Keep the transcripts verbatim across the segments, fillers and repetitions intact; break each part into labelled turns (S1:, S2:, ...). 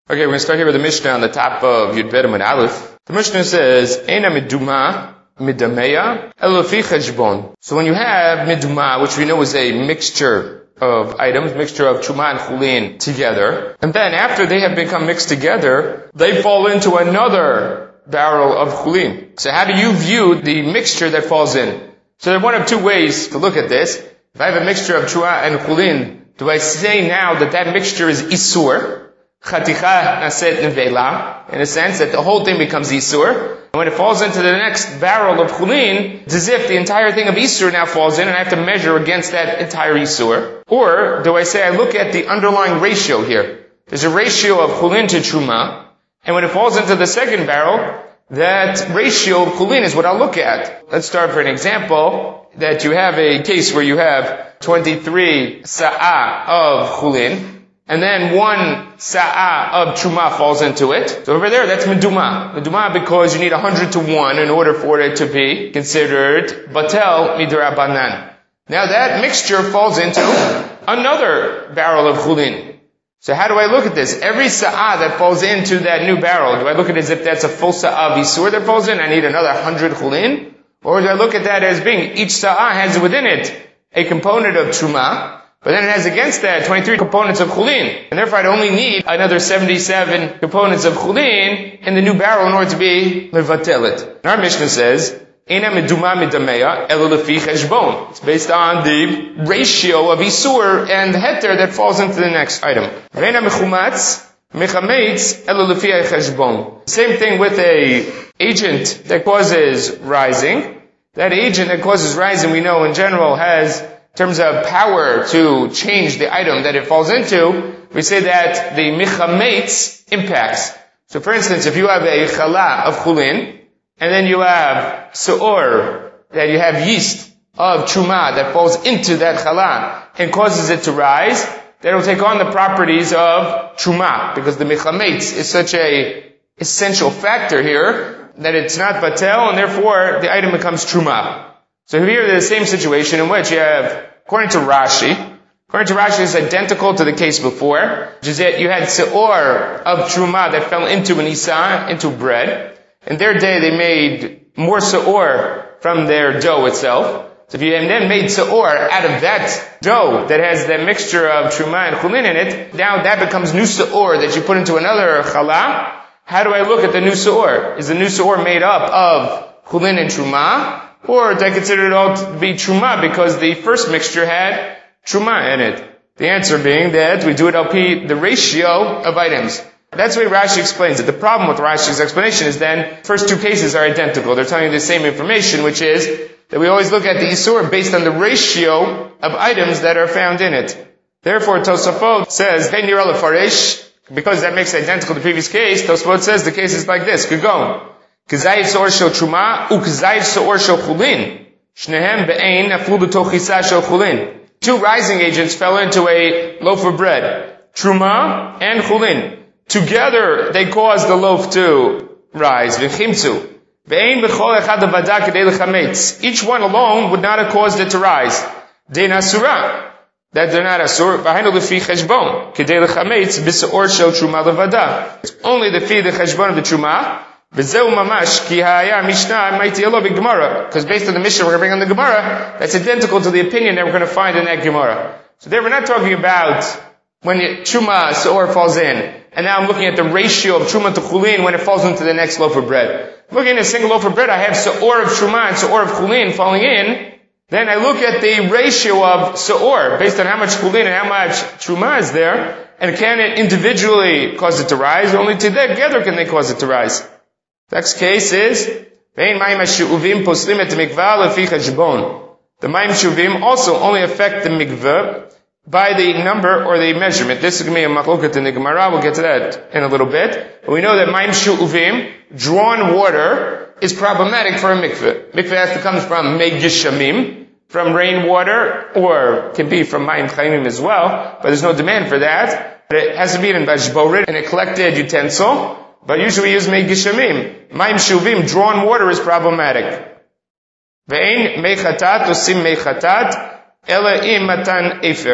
S1: Okay, we're going to start here with the Mishnah on the top of Yud Bet Amud Aleph. The Mishnah says, Eina miduma midameya elofi cheshbon. So when you have miduma, which we know is a mixture of items, mixture of truma and chulin together, and then after they have become mixed together, they fall into another barrel of chulin. So how do you view the mixture that falls in? So there are one of two ways to look at this. If I have a mixture of truma and chulin, do I say now that that mixture is isur? Chaticha naset nevela, in a sense that the whole thing becomes isur. And when it falls into the next barrel of chulin, it's as if the entire thing of isur now falls in and I have to measure against that entire isur. Or do I say I look at the underlying ratio here? There's a ratio of chulin to truma, and when it falls into the second barrel, that ratio of chulin is what I'll look at. Let's start for an example, that you have a case where you have twenty-three sa'ah of chulin, and then one sa'ah of truma falls into it. So over there, that's meduma. Meduma because you need one hundred to one in order for it to be considered batel midrabanan. Now that mixture falls into another barrel of chulin. So how do I look at this? Every sa'ah that falls into that new barrel, do I look at it as if that's a full sa'ah of isur that falls in? I need another one hundred chulin? Or do I look at that as being, each sa'ah has within it a component of truma, but then it has against that twenty-three components of chulin. And therefore I'd only need another seventy-seven components of chulin in the new barrel in order to be levatelet. And our Mishnah says, Eina meduma midameya elo lefi cheshbon. It's based on the ratio of isur and the heter that falls into the next item. Veina mechumatz mechametz elo lefi cheshbon. Same thing with a agent that causes rising. That agent that causes rising, we know in general has, in terms of power to change the item that it falls into, we say that the mechametz impacts. So for instance, if you have a chala of chulin, and then you have se'or, that you have yeast of truma that falls into that chala and causes it to rise, that will take on the properties of truma, because the mechametz is such a essential factor here that it's not batel, and therefore the item becomes truma. So here there's the same situation in which you have, according to Rashi, according to Rashi it's identical to the case before, which is that you had se'or of truma that fell into an isa, into bread. In their day they made more se'or from their dough itself. So if you then made se'or out of that dough that has that mixture of truma and chulin in it, now that becomes new se'or that you put into another chala. How do I look at the new se'or? Is the new se'or made up of chulin and truma? Or do I consider it all to be truma because the first mixture had truma in it? The answer being that we do it L P the ratio of items. That's the way Rashi explains it. The problem with Rashi's explanation is then, first two cases are identical. They're telling you the same information, which is that we always look at the isur based on the ratio of items that are found in it. Therefore, Tosafot says, Hey Nira Lefaresh, because that makes it identical to the previous case, Tosafot says the case is like this. Kugon. K'zayit se'or shel truma, u'k'zayit se'or shel chulin. Shnehem be'ein aflu b'toch chisa shel chulin. Two rising agents fell into a loaf of bread. Truma and chulin. Together, they caused the loaf to rise. V'chimtzu. Be'ein b'chol echad avada k'dei l'chametz. Each one alone would not have caused it to rise. Dein asura. That they're not asur. V'hainu l'fi cheshbon. K'dei l'chametz b'se'or shel truma levada. It's only the fi the cheshbon of the truma. Because based on the Mishnah we're going to bring on the Gemara, that's identical to the opinion that we're going to find in that Gemara. So there we're not talking about when truma se'or falls in, and now I'm looking at the ratio of truma to chulin when it falls into the next loaf of bread. Looking at a single loaf of bread, I have se'or of truma and se'or of chulin falling in. Then I look at the ratio of se'or based on how much chulin and how much truma is there, and can it individually cause it to rise, or only together can they cause it to rise? Next case is, the Mayim Shuvim also only affect the mikveh by the number or the measurement. This is going to be a machloket in the Gemara. We'll get to that in a little bit. But we know that Mayim Shuvim, drawn water, is problematic for a mikveh. Mikveh has to come from Mei Gishamim, from rainwater, or can be from Mayim Chaimim as well, but there's no demand for that. But it has to be in Bashborit, in a collected utensil. But usually we use Mei Gishamim. Mayim Shuvim, drawn water, is problematic. Ve'ein Mei Chatat, Osim Mei Chatat, Ela im Matan Efer.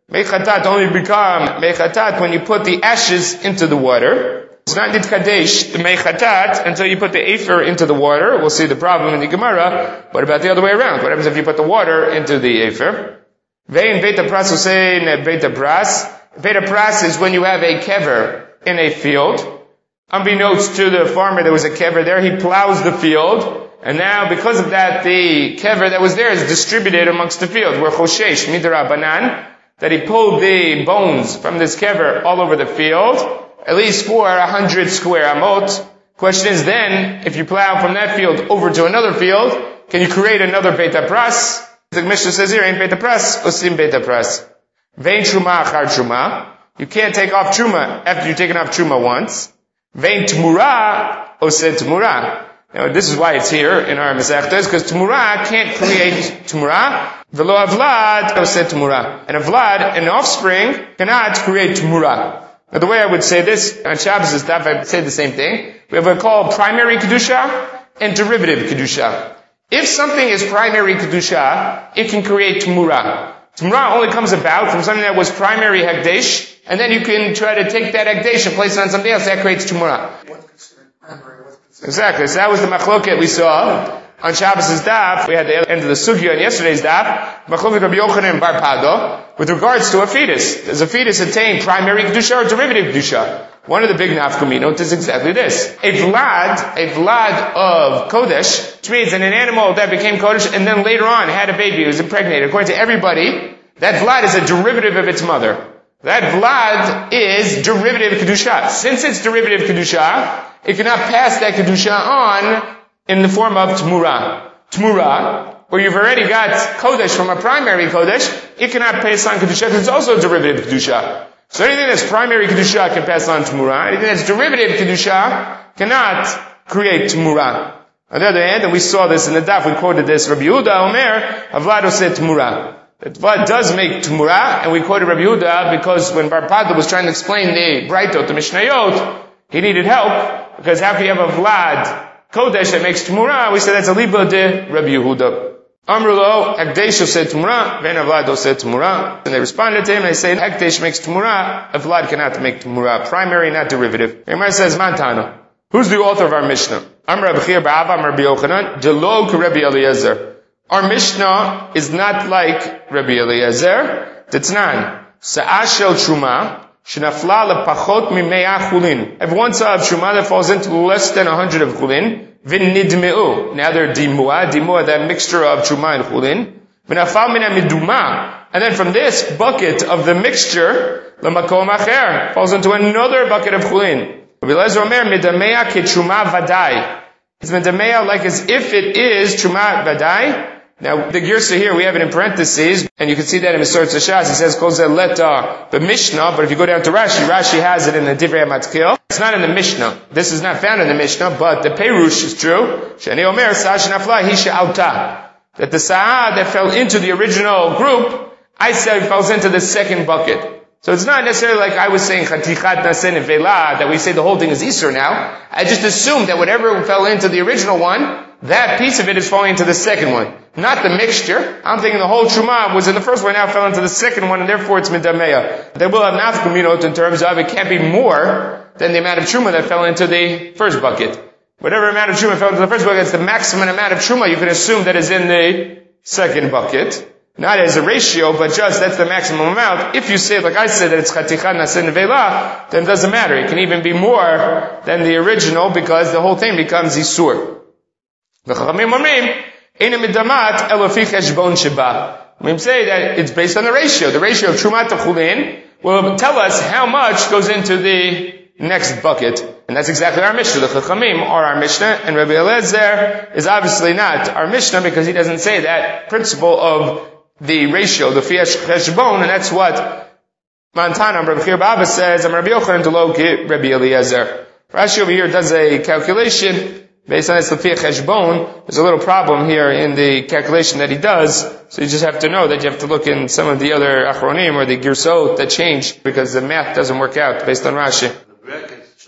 S1: Mei chatat only become mei chatat when you put the ashes into the water. It's not nitkadesh, the mei chatat, until you put the afer into the water. We'll see the problem in the Gemara. What about the other way around? What happens if you put the water into the afer? Vein beta pras will say beta pras. Beta pras is when you have a kever in a field. Unbeknownst to the farmer, there was a kever there. He plows the field. And now, because of that, the kever that was there is distributed amongst the field. Where choshesh midra banan, that he pulled the bones from this kever all over the field. At least for a hundred square amot. Question is then, if you plow from that field over to another field, can you create another beta pras? The Mishnah says here, ain't beta pras, osim beta pras. Vein truma achar truma. You can't take off truma after you've taken off truma once. Vein tmura, oseh tmura. Now, this is why it's here in our Masechtas, because tmura can't create tmura. Velo avlad, oseh tmura. And a vlad, an offspring, cannot create tmura. Now, the way I would say this, on Shabbos and stuff, I would say the same thing. We have what we call primary Kedusha and derivative Kedusha. If something is primary Kedusha, it can create Tmura. Tmura only comes about from something that was primary Hekdesh, and then you can try to take that Hekdesh and place it on something else, that creates Tmura. What's considered primary? What's considered exactly. So that was the machloket we saw. On Shabbos' daf, we had the end of the sugya in yesterday's daf, machloket Rabbi Yochanan and Bar Pado, with regards to a fetus. Does a fetus attain primary kedusha or derivative kedusha? One of the big nafkaminot is exactly this. A vlad, a vlad of kodesh, which means an animal that became kodesh and then later on had a baby, was impregnated. According to everybody, that vlad is a derivative of its mother. That vlad is derivative kedusha. Since it's derivative kedusha, it cannot pass that kedusha on in the form of tmura. Tmura, where you've already got kodesh from a primary kodesh, it cannot pass on kedusha because it's also a derivative kedusha. So anything that's primary kedusha can pass on tmura. Anything that's derivative kedusha cannot create tmura. On the other hand, and we saw this in the daf, we quoted this, Rabbi Yehuda Omer, Havlado said tmura. That vlad does make tmura, and we quoted Rabbi Yehuda because when Bar Pado was trying to explain the Braitot, the Mishnayot, he needed help, because how can you have a vlad kodesh that makes tmura? We said that's a liba de Rabbi Yehuda. Amrulo, Hekdesh said tmura, Ven Avlad said tmura. And they responded to him and they said, Hekdesh makes tmura, Avlad cannot make tmura. Primary, not derivative. Gemara says, Mantana. Who's the author of our Mishnah? Amr Rabbi Chia Ba'ava, Amr Rabbi Yochanan, Delog Rabbi Eliezer. Our Mishnah is not like Rabbi Eliezer. Tetznan, Sa'ashel Truma, Shenafla lepachot mimea chulin. If one saw of Truma that falls into less than a hundred of chulin, v'nidmeu. Now they're dimua, dimua, that mixture of Truma and chulin. V'nafal mina miduma. And then from this bucket of the mixture, l'makom acher, falls into another bucket of chulin. Rabbi Eliezer Omer, midamea ke Truma vadai. It's midamea like as if it is Truma vadai. Now, the Girsa here, we have it in parentheses, and you can see that in Mesorah Shas. It says, Kol zeh leta the Mishnah, but if you go down to Rashi, Rashi has it in the Divrei HaMatkil. It's not in the Mishnah. This is not found in the Mishnah, but the Perush is true. Shani Omer, Sa'ah shenafla, hi she'alta. That the Sa'ah that fell into the original group, I said falls into the second bucket. So it's not necessarily like I was saying, Chatichat nasen vela, that we say the whole thing is Isur now. I just assumed that whatever fell into the original one, that piece of it is falling into the second one. Not the mixture. I'm thinking the whole Truma was in the first one, now fell into the second one, and therefore it's Midameya. They will have nafkuminot in terms of it can't be more than the amount of Truma that fell into the first bucket. Whatever amount of Truma fell into the first bucket, it's the maximum amount of Truma you can assume that is in the second bucket. Not as a ratio, but just that's the maximum amount. If you say, like I said, that it's Chatichat nasen vela, then it doesn't matter. It can even be more than the original because the whole thing becomes Isur. The Chachamim Omrim, Eina midamat elofi cheshbon sheba. We say that it's based on the ratio. The ratio of Trumat to Chulin will tell us how much goes into the next bucket. And that's exactly our Mishnah. The Chachamim are our Mishnah, and Rabbi Eliezer is obviously not our Mishnah because he doesn't say that principle of the ratio, the Fiyash Cheshbon, and that's what Montana, Rabbi Chia Ba'ava says, I'm Rabbi Yochanan to Loki, Rabbi Eliezer. Rashi over here does a calculation based on this Lefiyah Cheshbon. There's a little problem here in the calculation that he does, so you just have to know that you have to look in some of the other Achronim or the Girsot that change because the math doesn't work out based on Rashi.
S2: The brackets change.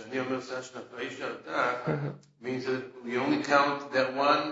S2: means that we only count that one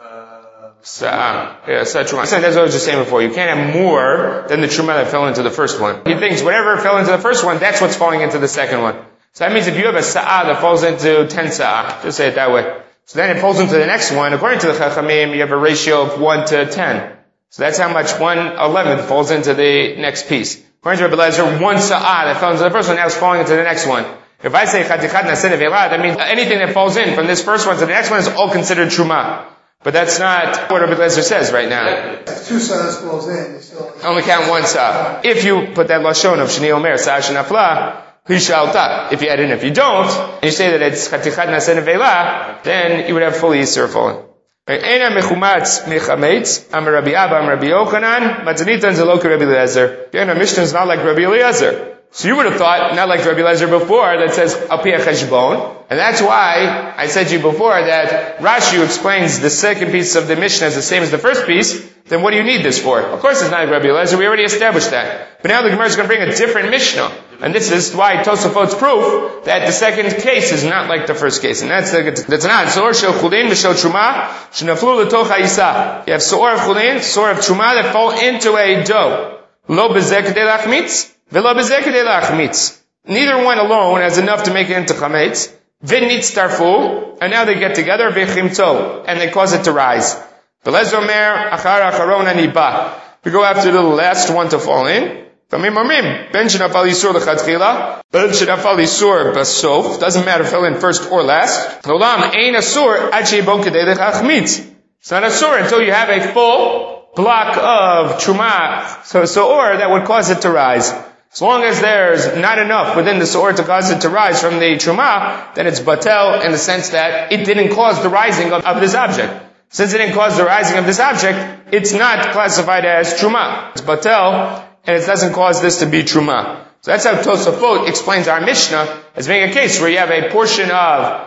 S2: uh,
S1: Sa'ah. Yeah, Sa'ah Truma. That's what I was just saying before. You can't have more than the Truma that fell into the first one. He thinks whatever fell into the first one, that's what's falling into the second one. So that means if you have a Sa'ah that falls into ten Sa'ah, just say it that way. So then it falls into the next one. According to the Chachamim, you have a ratio of one to ten. So that's how much one eleventh falls into the next piece. According to Rabbi Eliezer, one Sa'ah that fell into the first one now is falling into the next one. If I say Chatichat Naseh Nevela, that means anything that falls in from this first one to the next one is all considered Truma. But that's not what Rabbi Eliezer says right now.
S3: If two Sa'ahs falls in, you still
S1: only count one Sa'ah. If you put that Lashon of Shni Omer, Sa'ah Shenafla, Hishalta. If you add in, if you don't, and you say that it's Chatichat Naseh Nevela, then you would have fully Yisur fallen. Eina mechumatz mechametz, Am Rabbi Abba, Am Rabbi Yochanan, Matzanitan Zeloka Rabbi Eliezer. Again, our Mishnah is not like Rabbi Eliezer. So you would have thought, not like Rabbi Eliezer before, that says Al Pi HaCheshbon. And that's why I said to you before that Rashi explains the second piece of the Mishnah as the same as the first piece. Then what do you need this for? Of course it's not like Rabbi Eliezer, we already established that. But now the Gemara is going to bring a different Mishnah. And this is why Tosafot's proof that the second case is not like the first case. And that's the, that's not. So'or shel chulin v'shel truma shenaflu l'toch ha'isa. You have so'or of chulin, so'or of truma that fall into a dough. Lo bezeh kedei lachmitz, v'lo bezeh kedei lachmitz. Neither one alone has enough to make it into chametz. V'nitz tarfu, and now they get together, v'chimto, and they cause it to rise. V'lez omer achar acharon aniba. We go after the last one to fall in. Ben shenafal yisur lechatchila, ben shenafal yisur basof. Doesn't matter if fell in first or last. Olam ein asur ad sheibon kedei lechachmitz. It's not asur until you have a full block of truma, so so'or that would cause it to rise. As long as there's not enough within the so'or to cause it to rise from the truma, then it's batel in the sense that it didn't cause the rising of, of this object. Since it didn't cause the rising of this object, it's not classified as truma. It's batel, and it doesn't cause this to be truma. So that's how Tosafot explains our Mishnah as being a case where you have a portion of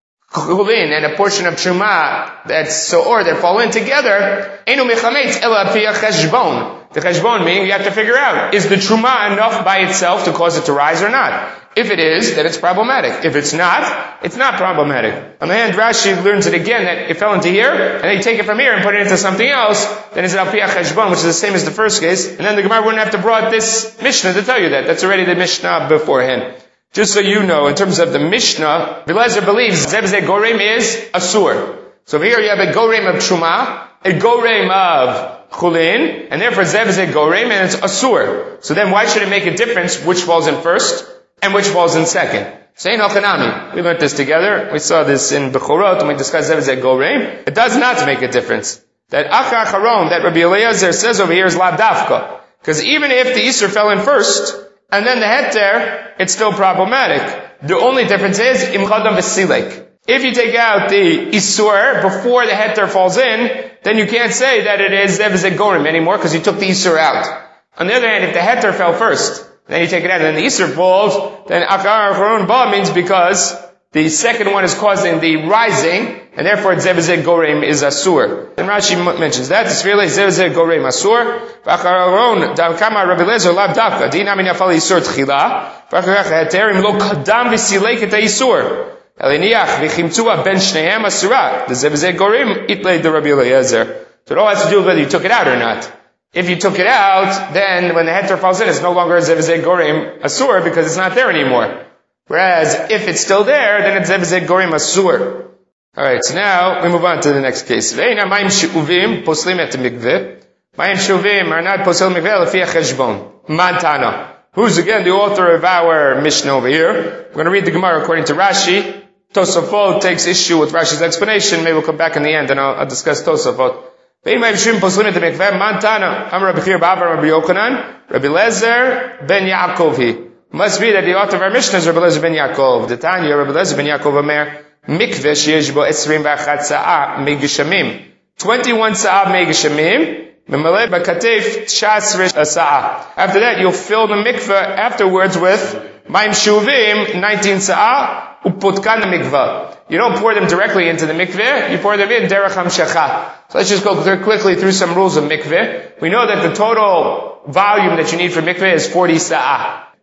S1: chulin and a portion of truma that's so'or that fall in together. Einu mechametz ela pi cheshbon. The cheshbon meaning you have to figure out, is the truma enough by itself to cause it to rise or not? If it is, then it's problematic. If it's not, it's not problematic. On the hand, Rashi learns it again that it fell into here, and then you take it from here and put it into something else, then it's al pi cheshbon, which is the same as the first case, and then the Gemara wouldn't have to brought this Mishnah to tell you that. That's already the Mishnah beforehand. Just so you know, in terms of the Mishnah, Eliezer believes Zebzeh Gorem is Asur. So here you have a Gorem of Truma, a Gorem of Chulin, and therefore Zebzeh Gorem, and it's Asur. So then why should it make a difference which falls in first and which falls in second? Saying Halchanami. We learned this together. We saw this in Bechorot when we discussed Zebzeh Gorem. It does not make a difference. That Achar Charon, that Rabbi Eliezer says over here is Lav Dafka. Because even if the Isur fell in first, and then the heter, it's still problematic. The only difference is Im Chadam V'Silek. If you take out the Isur before the heter falls in, then you can't say that it is Zebzeh Gorem anymore because you took the Isur out. On the other hand, if the heter fell first, then you take it out, and then the Isur falls, then Akar Charon Ba means because the second one is causing the rising, and therefore Zebzeh Gorem is Asur. And Rashi mentions that. It's really Zebzeh Gorem Asur. V'acharon Davkama Rabbi Eliezer Lav Davka. Dinam Inafal Yisur Tchila. V'achach Heterim Lo Kadam V'Silek Et Yisur. Eliniach V'chimtzua Ben Shnehem Asura. The Zebzeh Gorem Itlei the Rabbi Eliezer. So it all has to do with whether you took it out or not. If you took it out, then when the heter falls in, it's no longer Zebzeh Gorem Asur because it's not there anymore. Whereas, if it's still there, then it's Zebzeh Gorem Asur. Alright, so now, we move on to the next case. Ve'ina mayim she'uvim poslim et mikveh. Mayim she'uvim are not posel mikveh lefi cheshbon. Mantana. Who's again the author of our Mishnah over here? We're going to read the Gemara according to Rashi. Tosafot takes issue with Rashi's explanation. Maybe we'll come back in the end and I'll, I'll discuss Tosafot. Ve'ina mayim she'uvim poslim et mikveh. Mantana. Am Rabbi Chir Ba'avar Rabbi Yochanan. Rabbi Lezer ben Yaakovhi. Must be that the author of our Mishnah is Rabbi Eliezer ben Yaakov. The Tanya, Rabbi Eliezer ben Yaakov Omer, mikveh sheyesh bo esrim v'achat sa'ah megishamim. Twenty-one sa'ah megishamim, memaleh b'katef t'shasrish sa'ah. After that, you'll fill the mikveh afterwards with mayim shuvim, nineteen sa'ah, upotkan mikveh. You don't pour them directly into the mikveh, you pour them in derech hamshacha. So let's just go quickly through some rules of mikveh. We know that the total volume that you need for mikveh is forty sa'ah.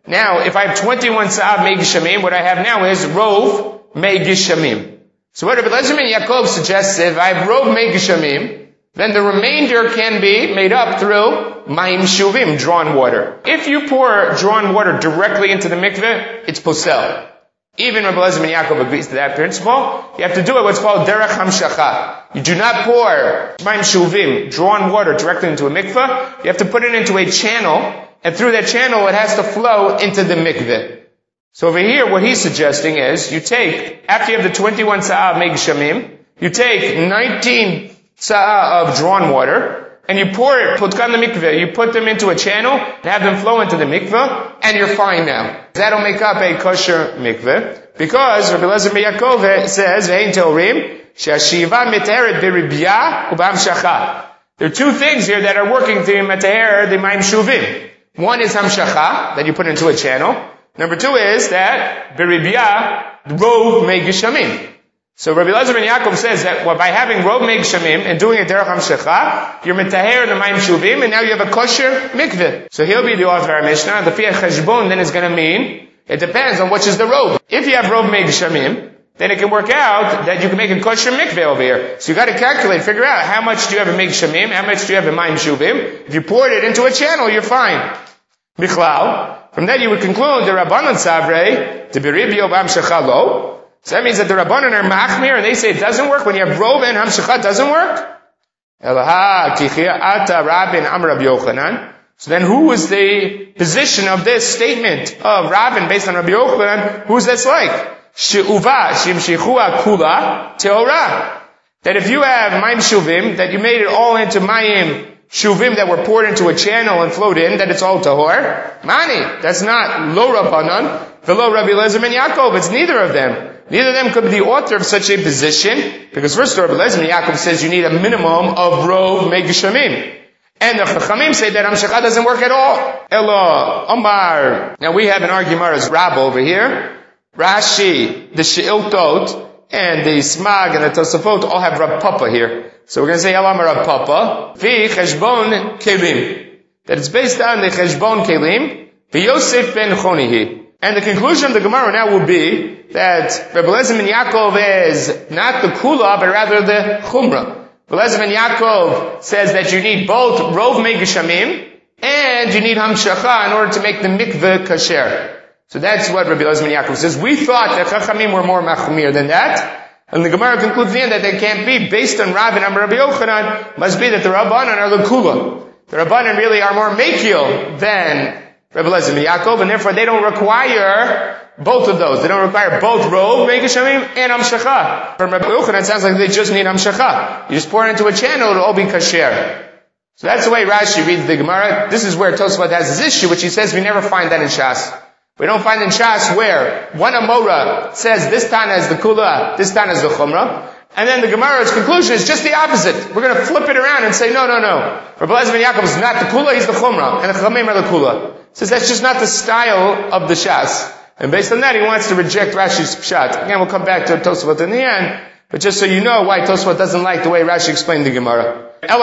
S1: Now, if I have twenty-one sa'ah mei gishamim, what I have now is rov mei gishamim. So what Rabbi Eliezer ben Yaakov suggests is if I have rov mei gishamim, then the remainder can be made up through mayim shuvim, drawn water. If you pour drawn water directly into the mikveh, it's posel. Even Rabbi Eliezer ben Yaakov agrees to that principle. You have to do it what's called derech hamshacha. You do not pour mayim shuvim, drawn water, directly into a mikveh. You have to put it into a channel, and through that channel it has to flow into the mikveh. So over here, what he's suggesting is, you take, after you have the twenty-one sa'ah mei gishamim, you take nineteen sa'ah of drawn water, and you pour it, putkan the mikveh, you put them into a channel, and have them flow into the mikveh, and you're fine now. That'll make up a kosher mikveh, because Rabbi Eliezer ben Yaakov says, Ve'ein teorim, she'ashiva miteret biribya u'b'hamshacha. There are two things here that are working to meteher the mayim shuvim. One is hamshacha, that you put into a channel. Number two is that biribya, rov mei gishamim. So Rabbi Eliezer ben Yaakov says that well, by having rov mei gishamim and doing it derech hamshacha, you're metaher the mayim shuvim, and now you have a kosher mikveh. So he'll be the author of our Mishnah. The fiat cheshbon then is going to mean it depends on which is the rov. If you have rov mei gishamim, then it can work out that you can make a kosher mikveh over here. So you got to calculate, figure out how much do you have in mei gishamim, how much do you have in mayim shuvim. If you poured it into a channel, you're fine. Bichlal. From that you would conclude the Rabbanan Savrei, the Biribyo B'Hamshacha Lo. So that means that the Rabbanan are Machmir and they say it doesn't work when you have Rov and Hamshacha doesn't work? Elaha Kichia Ata Rabin Am Rabbi Yochanan. So then who is the position of this statement of Rabin based on Rabbi Yochanan? Who's this like? She'uva Shimshichua Kula Teorah. That if you have Mayim Shuvim, that you made it all into Mayim Shuvim that were poured into a channel and flowed in, that it's all tahor. Mani, that's not lo Rabbanan, velo Rabbi Eliezer ben Yaakov, it's neither of them. Neither of them could be the author of such a position, because first Rabbi Eliezer ben Yaakov says you need a minimum of rov mei gishamim. And the Chachamim say that Hamshacha doesn't work at all. Elo, Omar. Now we have an argument as Rab over here. Rashi, the She'iltot, and the Smag and the Tosafot all have Rav Papa here. So we're going to say Elam Rav Papa. Vi Cheshbon Kelim. That it's based on the Cheshbon Kelim. Vi Yosef ben Chonihi. And the conclusion of the Gemara now will be that Rabbi Eliezer ben Yaakov is not the Kula, but rather the Chumrah. Rabbi Eliezer ben Yaakov says that you need both Rov Mei Gishamim and you need Hamshacha in order to make the mikveh kasher. So that's what Rabbi Eliezer ben Yaakov says. We thought that Chachamim were more machmir than that. And the Gemara concludes the end that they can't be based on Rav and Rabbi Yochanan. Must be that the Rabbanan are the Kula. The Rabbanan really are more Mekil than Rabbi Eliezer ben Yaakov, and therefore they don't require both of those. They don't require both Rov, Mei Gishamim, and Hamshacha. From Rabbi Yochanan, it sounds like they just need Hamshacha. You just pour it into a channel, it'll all be kasher. So that's the way Rashi reads the Gemara. This is where Tosafot has his issue, which he says we never find that in Shas. We don't find in Shas where one Amora says this Tana is the Kula, this Tana is the Chumrah, and then the Gemara's conclusion is just the opposite. We're going to flip it around and say, no, no, no. Rabbi Eliezer ben Yaakov is not the Kula, he's the Chumrah, and the Chachamim are the Kula. He says that's just not the style of the Shas. And based on that, he wants to reject Rashi's Pshat. Again, we'll come back to Tosafot in the end, but just so you know why Tosafot doesn't like the way Rashi explained the Gemara. We're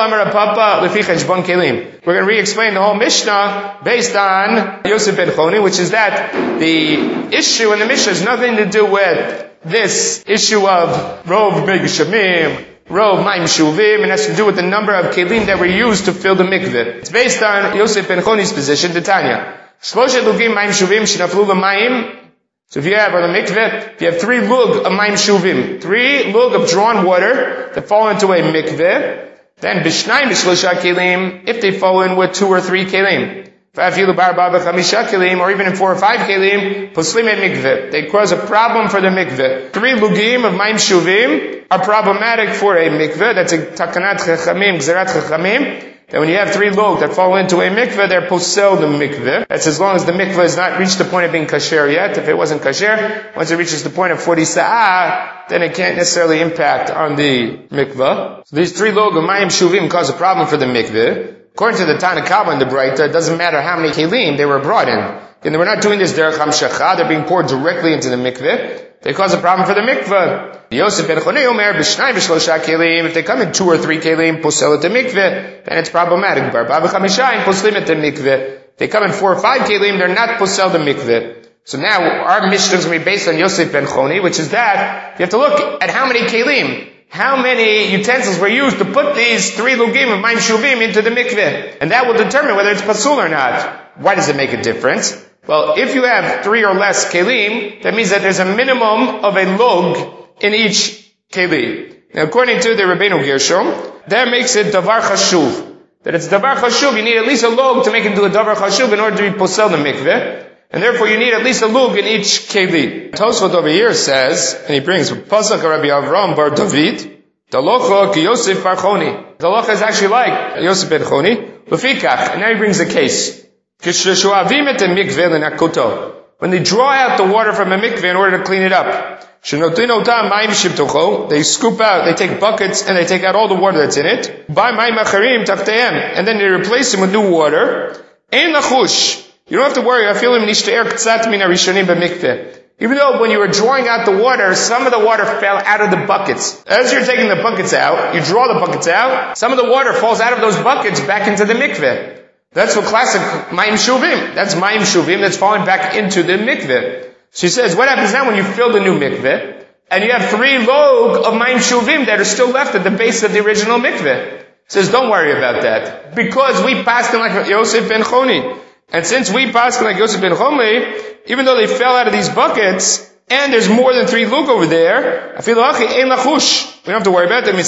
S1: going to re-explain the whole Mishnah based on Yosef ben Choni, which is that the issue in the Mishnah has nothing to do with this issue of Rov Mei Gishamim, Rov Mayim Shuvim, and has to do with the number of kelim that were used to fill the mikveh. It's based on Yosef ben Choni's position, Tanya. Shloshet lugim Mayim Shuvim shenaflu l'mayim. So if you have, or the mikveh, if you have three lug of Mayim Shuvim, three lug of drawn water that fall into a mikveh, then b'shnayim b'shlosha kelim, if they fall in with two or three kelim, v'afilu b'arba b'chamisha kelim, or even in four or five kelim, poslim et mikveh. They cause a problem for the mikveh. Three lugim of mayim shuvim are problematic for a mikveh. That's a takanat chachamim, gzerat chachamim. That when you have three lug that fall into a mikveh, they're posel the mikveh. That's as long as the mikveh has not reached the point of being kasher yet. If it wasn't kasher, once it reaches the point of forty sa'ah, then it can't necessarily impact on the mikveh. So these three lug of mayim shuvim cause a problem for the mikveh. According to the Tanna Kama and the Braita, it doesn't matter how many kelim they were brought in. And they were not doing this derech hamshacha, they're being poured directly into the mikveh. They cause a problem for the mikveh. Yosef ben Choni omer b'shnayim b'shlosha kelim. If they come in two or three kelim, posel et the mikveh, then it's problematic. Barba b'chamisha poslim et the mikveh. they come in four or five kelim, they're not posel the mikveh. So now our Mishnah is going to be based on Yosef ben Choni, which is that you have to look at how many kelim, how many utensils were used to put these three lugim of Maim Shuvim into the mikveh. And that will determine whether it's pasul or not. Why does it make a difference? Well, if you have three or less kelim, that means that there's a minimum of a lug in each kelim. Now, according to the Rabbeinu Gershom, that makes it davar chashuv. That it's davar chashuv, you need at least a lug to make it do a davar chashuv in order to be posel the mikveh. And therefore you need at least a lug in each keli. Tosfot over here says, and he brings Pasuk Rabbi Avram bar David, Dalocha ki Yosef bar Choni. Dalocha is actually like Yosef ben Choni. Lefikach, and now he brings a case. Kishrashuavim et mikveh lenakoto. When they draw out the water from a mikveh in order to clean it up, they scoop out, they take buckets and they take out all the water that's in it. And then they replace them with new water. You don't have to worry. Even though when you were drawing out the water, some of the water fell out of the buckets. As you're taking the buckets out, you draw the buckets out, some of the water falls out of those buckets back into the mikveh. That's what classic Maim Shuvim. That's Maim Shuvim that's falling back into the mikveh. She says, what happens now when you fill the new mikveh, and you have three log of Maim Shuvim that are still left at the base of the original mikveh? Says, don't worry about that. Because we passed in like Yosef ben Choni. And since we passed in like Yosef ben Choni, even though they fell out of these buckets, and there's more than three lug over there, we don't have to worry about them.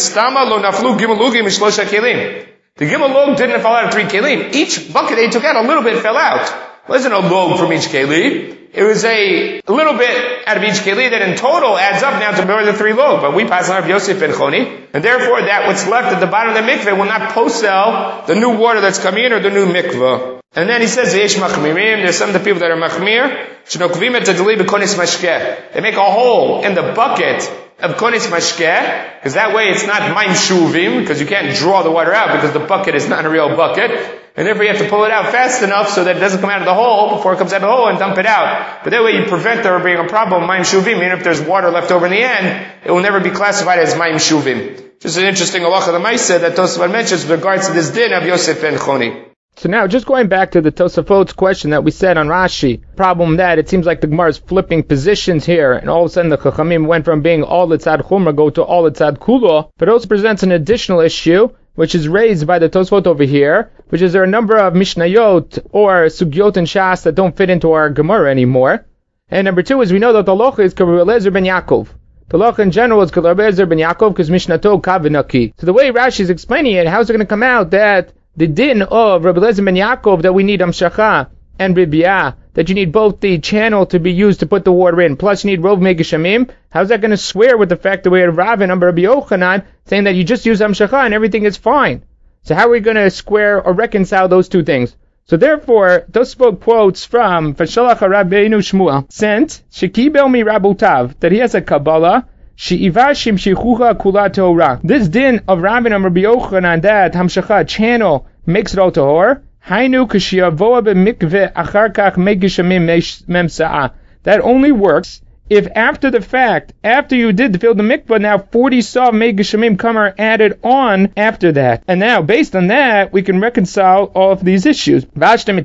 S1: The gimel log didn't fall out of three kelim. Each bucket they took out, a little bit fell out. It wasn't a log from each keli. It was a little bit out of each keli that in total adds up now to more than three log. But we pass on Rabbi Yosef ben Choni, and therefore that what's left at the bottom of the mikveh will not posel the new water that's coming in or the new mikveh. And then he says, Yesh machmirim, there's some of the people that are machmir, shenokvim et adli b'konis mashkeh. They make a hole in the bucket of konis mashkeh, because that way it's not maim shuvim, because you can't draw the water out because the bucket is not a real bucket, and therefore you have to pull it out fast enough so that it doesn't come out of the hole before it comes out of the hole and dump it out. But that way you prevent there being a problem maim shuvim, even if there's water left over in the end, it will never be classified as maim shuvim. Just an interesting halacha of the Maaseh that Tosafot mentions with regards to this din of Yosef ben Choni.
S4: So now, just going back to the Tosafot's question that we said on Rashi, problem that it seems like the Gemara is flipping positions here, and all of a sudden the Chachamim went from being all Litzad Chumra go to all Litzad Kulo, but it also presents an additional issue, which is raised by the Tosafot over here, which is there are a number of Mishnayot or Sugyot and Shas that don't fit into our Gemara anymore. And number two is we know that the Locha is Rabbi Eliezer ben Yaakov. The Locha in general is Rabbi Eliezer ben Yaakov because Mishnato Kavinaki. So the way Rashi is explaining it, how is it going to come out that the din of Rabbi Eliezer ben Yaakov that we need Amshacha and Ribiyah, that you need both the channel to be used to put the water in, plus you need Rov Megishamim, how's that going to square with the fact that we have Rav and Rabbi Yochanan saying that you just use Amshacha and everything is fine? So how are we going to square or reconcile those two things? So therefore, Tosfot quotes from Vashalach Rabbeinu Shmuel, sent, Shekibel mi Rabutav, that he has a Kabbalah, She'ivashim shichucha kula Torah. This din of Rabbi and Rabbi Yochanan that Hamshacha channel makes it all tahor. Hainu k'shiavoa b'mikveh achar kach megishamim mem sa'ah. That only works if after the fact, after you did fill the mikveh, now forty saw megishamim come are added on after that. And now, based on that, we can reconcile all of these issues. That'll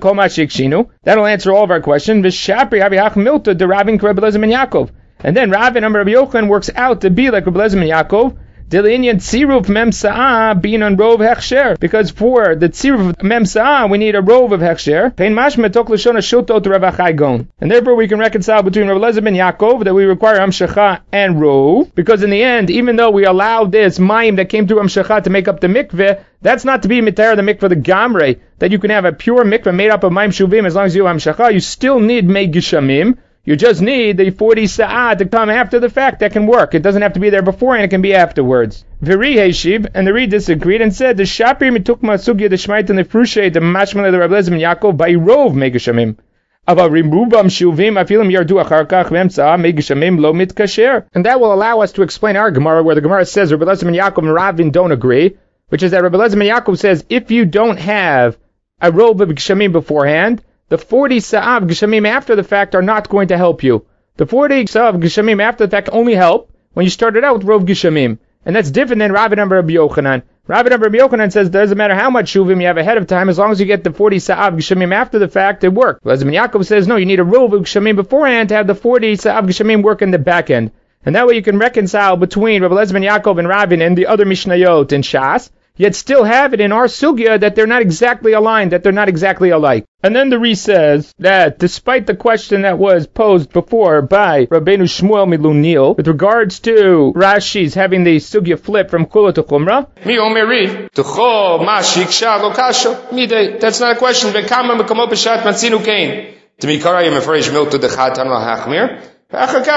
S4: answer all of our questions. V'shapri havihach milta deriving Rabbi Eliezer ben Yaakov. And then Rav and Rabbi Yochanan works out to be like Rabbi Eliezer ben Yaakov, Dilinian Tziruf Mem Sa'ah being on Rov Hechsher. Because for the Tziruf Mem Sa'ah, we need a Rov of Hechsher. Pein Mashma Tok Lashon Shultot Rav Achai Gon. And therefore we can reconcile between Rabbi Eliezer ben Yaakov that we require Amshacha and Rov. Because in the end, even though we allow this Mayim that came through Amshacha to make up the mikveh, that's not to be mitar the mikveh the Gamre. That you can have a pure mikveh made up of Mayim Shuvim as long as you have Amshacha. You still need Megishamim. You just need the forty sa'ah to come after the fact that can work. It doesn't have to be there before and it can be afterwards. V'ri Heshiv, and the Ri disagreed and said, the Shapir mitukma sugya the shmait and the frushe the mashmale the Rabbi Eliezer ben Yaakov by rov megishamim. Ava rimubam shuvim afilim yardu achar kach v'emtzah megishamim lo mitkasher. And that will allow us to explain our Gemara where the Gemara says Rabbi Eliezer ben Yaakov and Ravin don't agree, which is that Rabbi Eliezer ben Yaakov says if you don't have a rov of gishamim beforehand, the forty sa'ah of Geshamim after the fact are not going to help you. The forty sa'ah of Geshamim after the fact only help when you started out with Rov Geshamim. And that's different than Rav and Rabbi Yochanan. Rabbi Rabbi Yochanan says, doesn't matter how much shuvim you have ahead of time, as long as you get the forty sa'av gshamim after the fact, it works. Rabbi Yaakov says, no, you need a rove of gshamim beforehand to have the forty sa'av gshamim work in the back end. And that way you can reconcile between Rabbi Eliezer ben Yaakov and Rabin and the other Mishnayot and Shas, yet still have it in our sugya that they're not exactly aligned, that they're not exactly alike. And then the Re says that despite the question that was posed before by Rabbeinu Shmuel Milunil with regards to Rashi's having the sugya flip from Kula to Chumrah,
S1: Mi omeri, Tucho ma shiksha lo kasha. Midei. That's not a question. Vekama mekamot b'shat matzinu kain. To me karayim mefresh milta dechatan la hachmir. We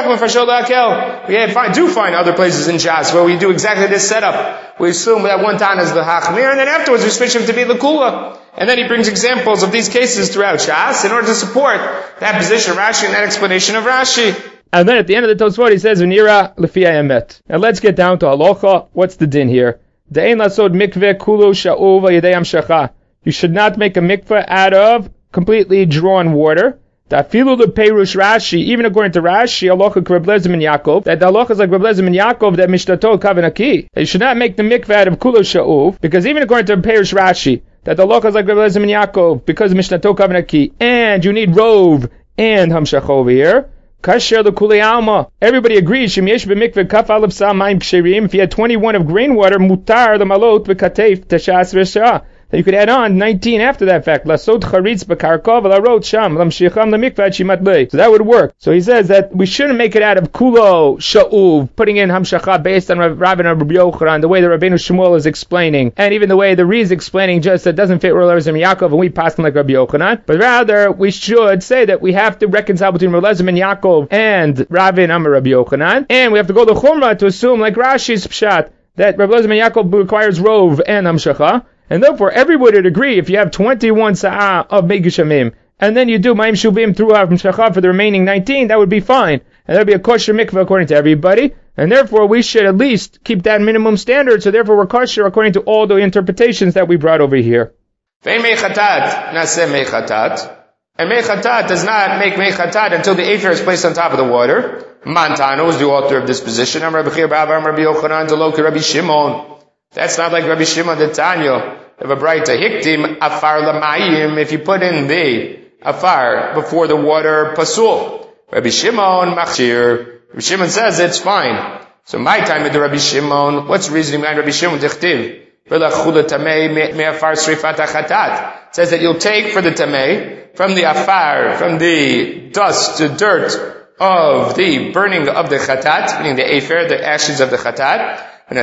S1: have, do find other places in Shas where we do exactly this setup. We assume that one time is the Hachmir, and then afterwards we switch him to be the Kula. And then he brings examples of these cases throughout Shas in order to support that position of Rashi and that explanation of Rashi.
S4: And then at the end of the Tosfot he says, V'nira l'fi emet. Now let's get down to halacha. What's the din here? De'ein lasod mikveh kulu sha'uv v'yedei hamshacha. You should not make a mikveh out of completely drawn water. Tafilu the Perush Rashi, even according to Rashi, halacha Reb Eliezer ben Yaakov, that the halacha is like Reb Eliezer ben Yaakov that mishtato kavanaki. You should not make the mikveh out of kulo sha'uv, because even according to Perush Rashi, that the halacha is like Reb Eliezer ben Yaakov because mishtato kavanaki, and you need rove and hamshach over here. Kasher the kulei alma. Everybody agrees. Shem yesh b'mikveh kaf alef sa mayim ksherim. If you had twenty-one of grain water, mutar the malot v'katef tashas v'shah. That you could add on nineteen after that fact. Lasod charitz b'karkov v'larot sham lamshicham lemikveh shimat lei. So that would work. So he says that we shouldn't make it out of kulo sha'uv, putting in hamshacha based on Rabbi and Rabbi Yochanan, the way the Rabbeinu Shmuel is explaining, and even the way the Re is explaining, just that doesn't fit Rabbi Eliezer ben Yaakov, and we pass him like Rabbi Yochanan. But rather, we should say that we have to reconcile between Rabbi Eliezer ben Yaakov and Rabbi and Amar Rabbi Yochanan, and we have to go to Chumrah to assume, like Rashi's pshat, that Rabbi Eliezer ben Yaakov requires rove and hamshacha. And therefore, everybody would agree if you have twenty-one sa'ah of Megishamim, and then you do Ma'im Shuvim through Hamshacha for the remaining nineteen, that would be fine. And that would be a kosher mikveh according to everybody. And therefore, we should at least keep that minimum standard, so therefore we're kosher according to all the interpretations that we brought over here.
S1: Vein mechatat, naseh mechatat. And mechatat does not make mechatat until the afer is placed on top of the water. Mantano is the author of this position. I'm Rabbi Chir Ba'av, I'm Rabbi Yochanan, Deloki Rabbi Shimon. That's not like Rabbi Shimon the Tanya. Of a bright hiktim afar lamayim. If you put in the afar before the water pasul, Rabbi Shimon machshir. Rabbi Shimon says it's fine. So my time with the Rabbi Shimon, what's the reasoning behind Rabbi Shimon? Dichtiv v'lachula tamei me'afar srifat achatat. It says that you'll take for the tamei from the afar, from the dust, the dirt of the burning of the chatat, meaning the afer, the ashes of the chatat. And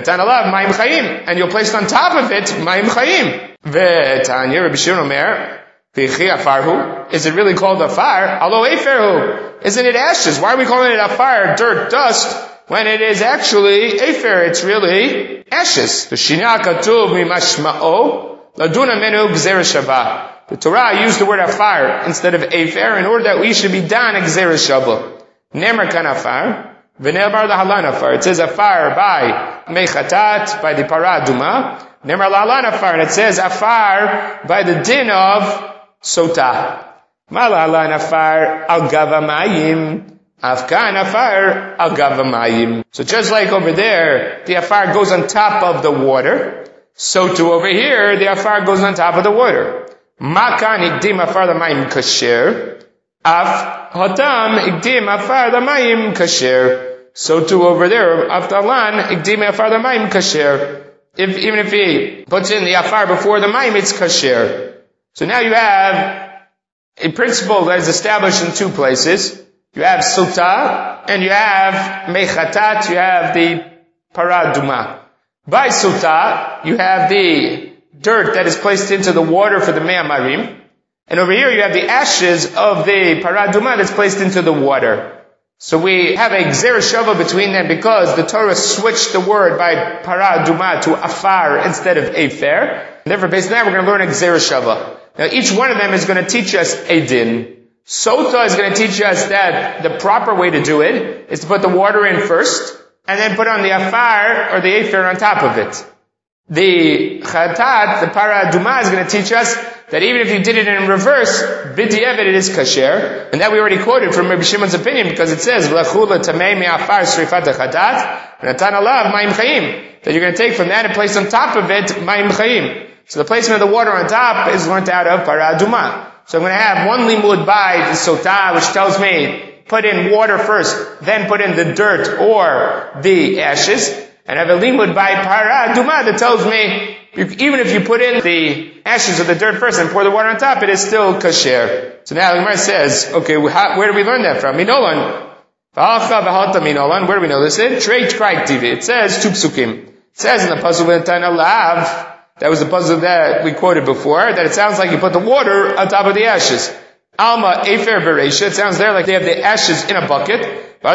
S1: you'll place on top of it Mayim Chayim. V'tanya Rabbi Shimon Omer, V'chi afarhu. Is it really called afar? Alo eferhu. Isn't it ashes? Why are we calling it afar, dirt, dust, when it is actually efer? It's really ashes. The Shina Katuv Mimashma'o Laduna Menu Gzera Shabbat. The Torah used the word afar instead of efer in order that we should be done Gzera Shabbat. Nemer kan afar. V'ne'amar lahalan afar. It says afar by mechatat, by the paraduma. Ne'amar lahalan afar. And it says afar by the din of sota. Ma lahalan afar al gavamayim. Afkan afar al gavamayim. So just like over there, the afar goes on top of the water. So too over here, the afar goes on top of the water. Makan ikdim afar lamayim kasher. Af hatam ikdim afar lamayim kasher. So too over there, aftalan ikdim afar lamayim kasher. If even if he puts in the afar before the mayim, it's kasher. So now you have a principle that is established in two places. You have sota and you have mechatat. You have the paraduma. By sota, you have the dirt that is placed into the water for the me'amarim. And over here you have the ashes of the paraduma that's placed into the water. So we have a gzera shava between them because the Torah switched the word by paraduma to afar instead of efer. And therefore, based on that, we're going to learn a gzera shava. Now, each one of them is going to teach us a din. Sota is going to teach us that the proper way to do it is to put the water in first, and then put on the afar or the efer on top of it. The chatat, the paraduma, is going to teach us that even if you did it in reverse, b'di'evet it is kasher, and that we already quoted from Rabbi Shimon's opinion because it says v'lachula tamei me'afar srifat hachatat natan alav ma'im chayim. that you're going to take from that and place on top of it Mayim Chayim. So the placement of the water on top is learned out of Para Aduma. So I'm going to have one limud by the Sotah, which tells me put in water first, then put in the dirt or the ashes, and I have a limud by Para Aduma that tells me you, even if you put in the ashes or the dirt first and pour the water on top, it is still kasher. So now the Gemara says, okay, how, where do we learn that from? Minolan. Minolan. Where do we know this in? Treit Kraik T V. It says two psukim. It says in the puzzle V'natan Lav. That was the puzzle that we quoted before, that it sounds like you put the water on top of the ashes. Alma Efer Beresha, it sounds there like they have the ashes in a bucket. From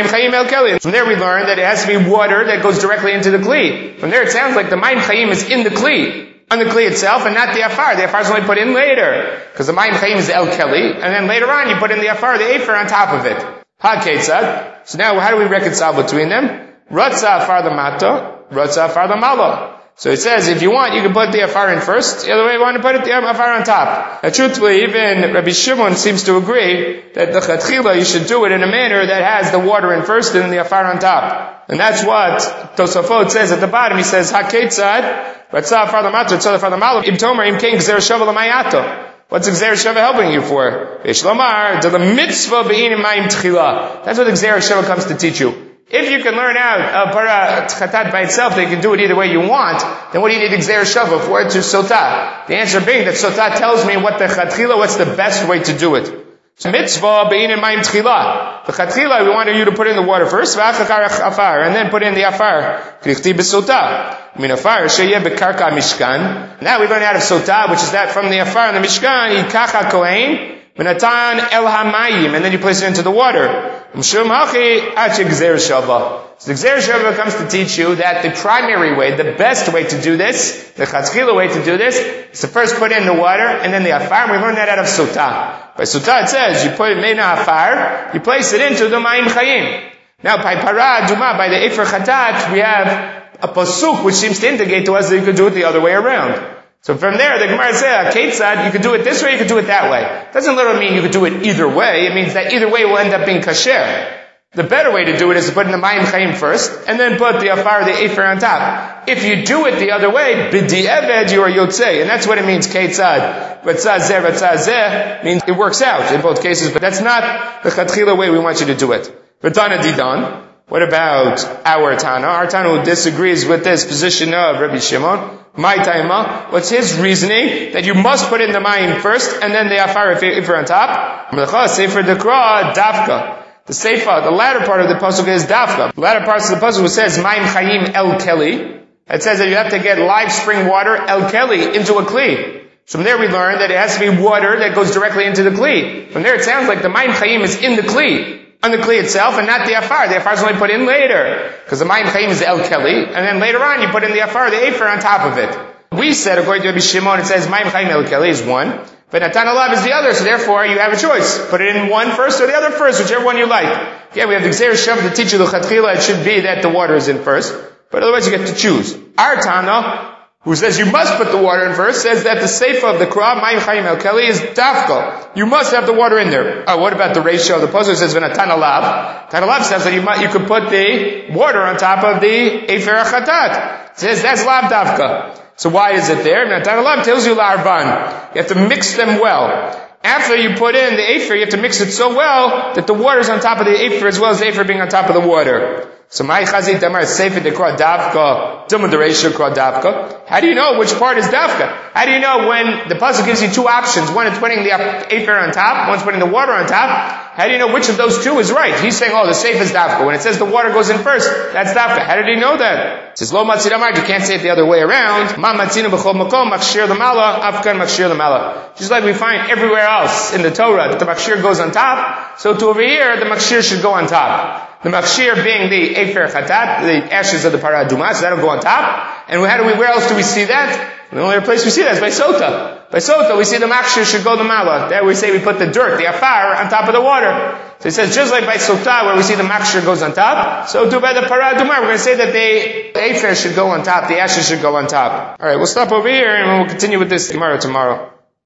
S1: there we learn that it has to be water that goes directly into the Kli. From there it sounds like the Mayim Chayim is in the Kli, on the Kli itself, and not the Afar. The Afar is only put in later, because the Mayim Chayim is the El Keli, and then later on you put in the Afar, the Efer on top of it. Ha Ketzad. So now how do we reconcile between them? Ratza Afar the Mata, Ratza Afar the Malo. So it says, if you want, you can put the afar in first. The other way, you want to put it, the afar on top. Now, truthfully, even Rabbi Shimon seems to agree that the chatchila, you should do it in a manner that has the water in first and the afar on top. And that's what Tosafot says at the bottom. He says, HaKetzad, Ratzah afar l'matra, Ratzah afar l'malo, Im Tomer, Im King, Gzer Shava l'mayato. What's Gzer Shava helping you for? Ishlomar, to the mitzvah be'inim mayim tchila. That's what Gzer Shava comes to teach you. If you can learn out uh, para chatat by itself, that you can do it either way you want, then what do you need Gzer Shava for? To Sotah. The answer being that Sotah tells me what the chatchila, what's the best way to do it. So mitzvah be'inim mayim tchila. The chatchila, we want you to put in the water first, afar, and then put in the afar. Krichti b'Sotah. Min afar sheyeh bekarka mishkan. Now we learn out of Sotah, which is that from the afar and the mishkan, yikach kohen. Minatan el hamayim, and then you place it into the water. So the Gzer Shava comes to teach you that the primary way, the best way to do this, the Chatzchila way to do this, is to first put in the water and then the afar. We learn that out of Sotah. By Sotah it says, you put Meina afar, you place it into the Mayim Chayim. Now by Para Aduma, by the Efer Chatat, we have a pasuk which seems to indicate to us that you could do it the other way around. So from there, the Gemara says, Ketzad, you could do it this way, you could do it that way. It doesn't literally mean you could do it either way. It means that either way will end up being kasher. The better way to do it is to put in the Mayim Chayim first, and then put the Afar, the Efer on top. If you do it the other way, B'di Eved, you are Yotzei. And that's what it means, Ketzad. Ratzah zeh, ratzah zeh, means it works out in both cases, but that's not the Chatchila way we want you to do it. V'tana Didan. What about our Tana? Our Tana who disagrees with this position of Rabbi Shimon. My Taima, what's his reasoning? That you must put in the Mayim first, and then the Afar if you're on top. Sefer Dekra, Dafka. The Sefer, the latter part of the pasuk is Dafka. The latter part of the pasuk says Mayim Chayim El Keli. It says that you have to get live spring water El Keli into a Kli. From there we learn that it has to be water that goes directly into the Kli. From there it sounds like the Mayim Chayim is in the Kli, on the Kli itself, and not the Afar. The Afar is only put in later, because the Mayim Chayim is the El Keli, and then later on you put in the Afar, the Efer on top of it. We said, according to Rabbi Shimon, it says Mayim Chayim El Keli is one, but Natan Alav is the other, so therefore you have a choice. Put it in one first or the other first, whichever one you like. Yeah, we have the Gzer Shava to teach you the Chatchila, it should be that the water is in first, but otherwise you get to choose. Our Tana, who says you must put the water in first, says that the Sefer of the Qur'an, Mayim Chayim El Keli, is Dafka. You must have the water in there. Uh, what about the ratio of the puzzle? It says V'natan Alav. Tan Alav says that you, might, you could put the water on top of the Efer Chatat. It says that's Lav Dafka. So why is it there? V'natan Alav tells you La'arban. You have to mix them well. After you put in the Efer, you have to mix it so well that the water is on top of the Efer as well as the Efer being on top of the water. So my chazit damar sefer dekra davka, dilma dereisha kra davka. How do you know which part is davka? How do you know when the pasuk gives you two options? One is putting the Efer on top, one's putting the water on top. How do you know which of those two is right? He's saying, oh, the sefer is davka. When it says the water goes in first, that's davka. How did he know that? It says lo matzir damar. You can't say it the other way around. Ma matzinu b'chol makom makshir l'mala afkan makshir l'mala. Just like we find everywhere else in the Torah that the makshir goes on top, so to over here the makshir should go on top. The makshir being the Efer Chatat, the ashes of the Para Aduma, so that'll go on top. And how do we, where else do we see that? The only place we see that is by Sota. By Sota, we see the makshir should go to Mala. There we say we put the dirt, the afar, on top of the water. So it says just like by Sota, where we see the makshir goes on top, so too by the Para Aduma, we're going to say that the Efer should go on top, the ashes should go on top. Alright, we'll stop over here and we'll continue with this tomorrow tomorrow.